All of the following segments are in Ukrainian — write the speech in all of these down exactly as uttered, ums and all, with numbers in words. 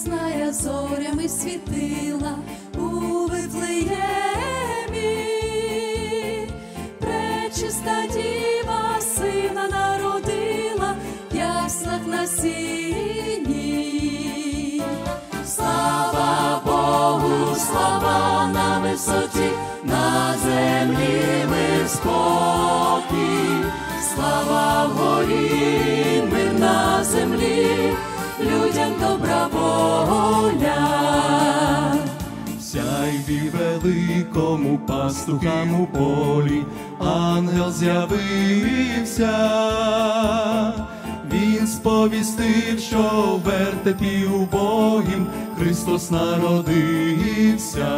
ясная зорями світила у Вифлеємі. Пречиста діва сина народила в яслах на сіні. Слава Богу, слава на висоті, на землі мир спокій. Слава вгорі, мир на землі, людям добра воля. Сяйві великому пастухам у полі, ангел з'явився. Він сповістив, що в вертепі убогім Христос народився.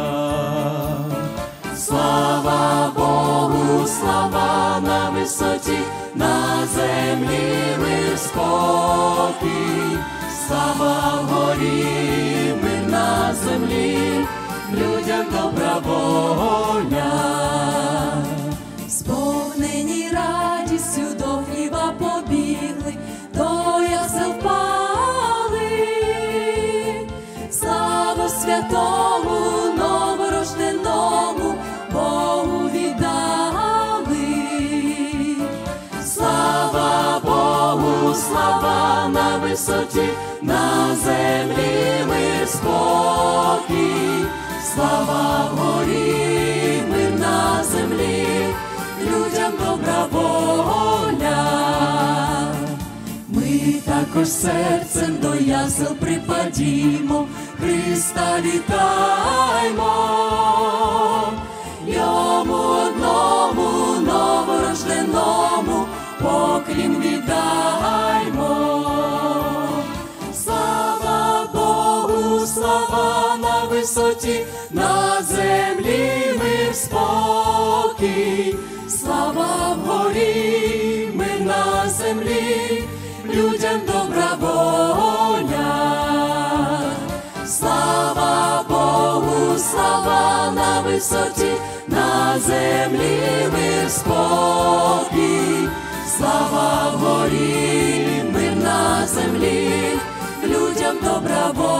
Слава Богу, слава на висоті, на землі мир спокій. Слава вгорі, мир на землі, людям добра воля. Сповнені радістю до хліба побігли, до ясел впали. Славу святому новорожденому Богу віддали. Слава Богу, слава на висоті, на землі мир спокій. Слава вгорі, мир на землі, людям добра воля. Ми також серцем до ясел припадімо, Христа вітаймо. Йому одному новорожденому поклін віддаймо. Слава Богу, слава на висоті, на землі мир спокій. Слава вгорі, мир на землі, людям добра воля. Слава Богу, слава на висоті, на землі мир спокій. Слава вгорі, мир на землі, людям добра воля.